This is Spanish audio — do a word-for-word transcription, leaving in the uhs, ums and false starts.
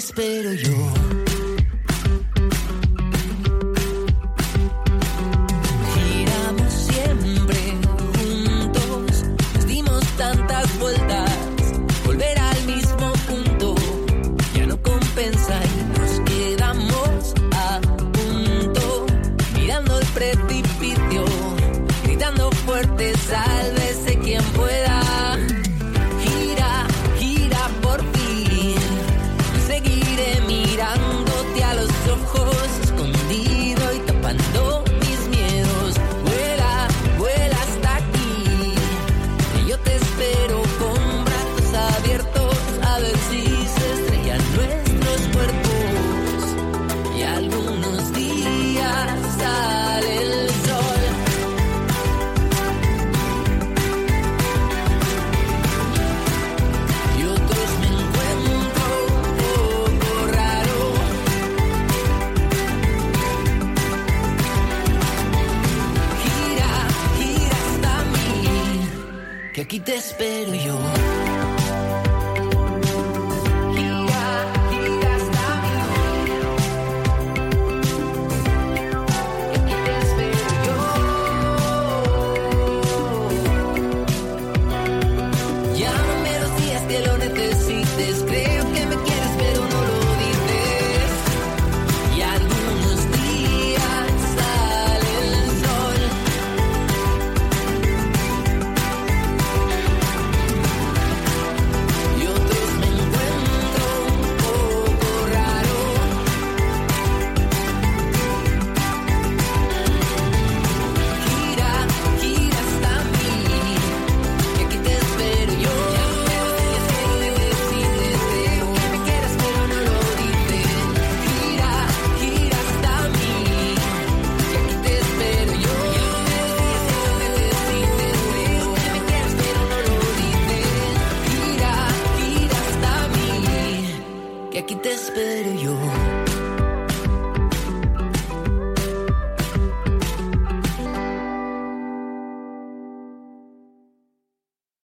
espero yo. Giramos siempre juntos, nos dimos tantas vueltas, volver al mismo punto ya no compensa y nos quedamos a punto, mirando el precipicio, gritando fuerte, sálvese quien pueda. Gira, gira por fin, seguiré mirándote a los ojos, escondido y tapando mis miedos. Vuela, vuela hasta aquí, y yo te espero con brazos abiertos, a ver si se estrellan nuestros cuerpos. Y algunos días sale el sol, y otros me encuentro un poco raro. Gira, gira hasta mí, que aquí te espero yo. Gira, gira hasta mí, que aquí te espero yo. Llámame los días que lo necesites, creo que me quieres pero no lo dices. Y algunos días sale el sol, y otros me encuentro un poco raro. Gira, gira hasta mí, que aquí te espero yo. Llámame los días que lo necesites, creo que me quieres pero no lo dices. Gira, gira hasta mí, que aquí te espero yo. Llámame los días que lo necesites, creo que me quieres pero no lo dices. Gira, gira hasta mí, que aquí te espero yo.